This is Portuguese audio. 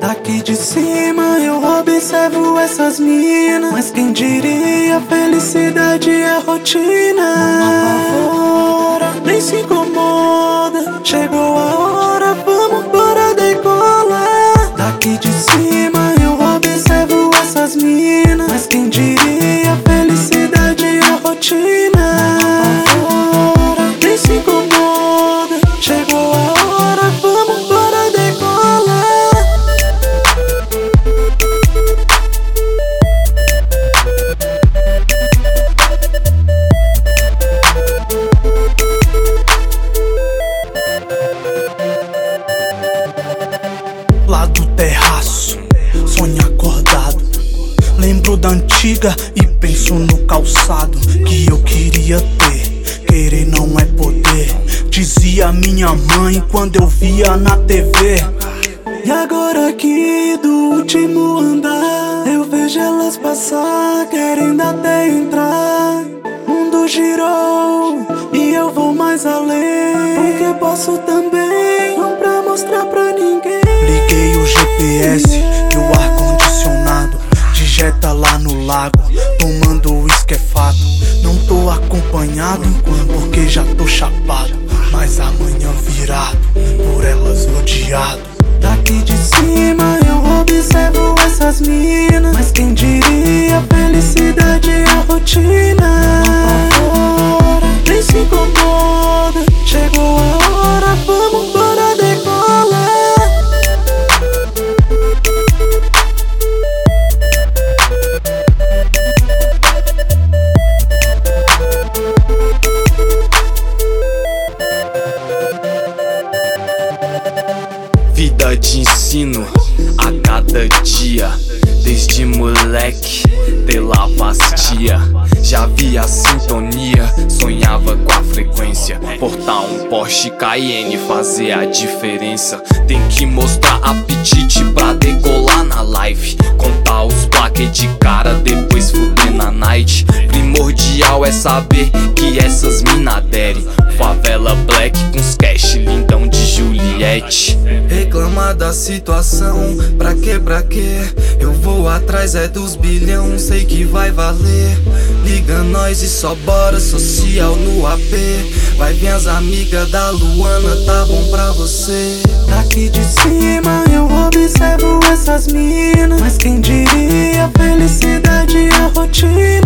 Daqui de cima eu observo essas minas, mas quem diria, felicidade é rotina. Não apavora, nem se incomoda, chegou a hora, vamos para decolar. Daqui de cima eu observo essas minas, mas quem diria, felicidade é rotina. Não apavora, nem se incomoda, chegou a hora, vamos para decolar. Lá do terraço, sonho acordado. Lembro da antiga e penso no calçado que eu queria ter. Querer não é poder, dizia minha mãe quando eu via na TV. E agora aqui do último andar, eu vejo elas passar, querendo até entrar. Mundo girou e eu vou mais além, porque posso também, não pra mostrar pra ninguém. Liguei o GPS e o ar-condicionado, digeta lá no lago, tomando uísque é fato. Não tô acompanhado, porque já tô chapado, mas amanhã virado, por elas odiado. Daqui de cima eu observo essas minas, mas quem diria, felicidade é rotina. Não apavora, nem se incomoda, chegou a hora, vamos para decolar. Vida de ensino a cada dia, desde moleque pela vastia. Já via a sintonia, sonhava com a frequência. Portar um Porsche Cayenne, fazer a diferença. Tem que mostrar apetite pra decolar na live. Contar os plaques de cara, depois fuder na night. Primordial é saber que essas mina derem. Favela black com os cash lindão de Juliette. Reclamar da situação, pra quê? Eu vou atrás é dos bilhão, sei que vai valer. Liga nós e só bora social no AP. Vai vir as amigas da Luana, tá bom pra você. Daqui de cima eu observo essas minas, mas quem diria, felicidade é rotina.